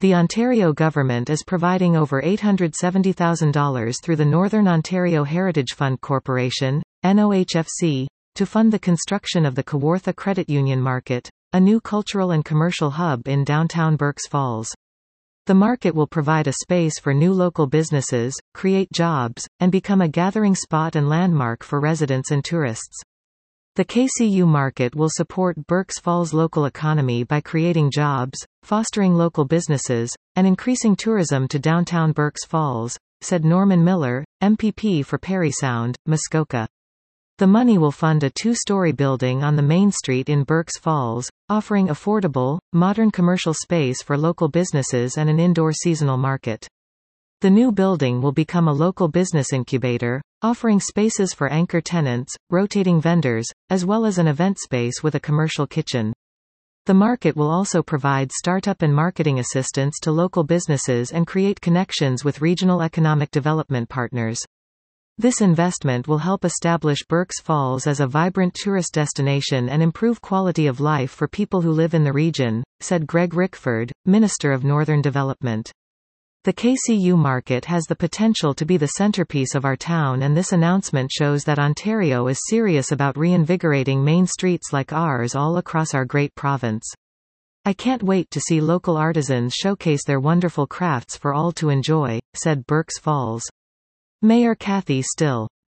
The Ontario government is providing over $870,000 through the Northern Ontario Heritage Fund Corporation, NOHFC, to fund the construction of the Kawartha Credit Union Market, a new cultural and commercial hub in downtown Burk's Falls. The market will provide a space for new local businesses, create jobs, and become a gathering spot and landmark for residents and tourists. The KCU market will support Burk's Falls' local economy by creating jobs, fostering local businesses, and increasing tourism to downtown Burk's Falls, said Norman Miller, MPP for Parry Sound, Muskoka. The money will fund a two-story building on the main street in Burk's Falls, offering affordable, modern commercial space for local businesses and an indoor seasonal market. The new building will become a local business incubator, offering spaces for anchor tenants, rotating vendors, as well as an event space with a commercial kitchen. The market will also provide startup and marketing assistance to local businesses and create connections with regional economic development partners. This investment will help establish Burk's Falls as a vibrant tourist destination and improve quality of life for people who live in the region, said Greg Rickford, Minister of Northern Development. The KCU market has the potential to be the centerpiece of our town, and this announcement shows that Ontario is serious about reinvigorating main streets like ours all across our great province. I can't wait to see local artisans showcase their wonderful crafts for all to enjoy, said Burk's Falls Mayor Kathy Still.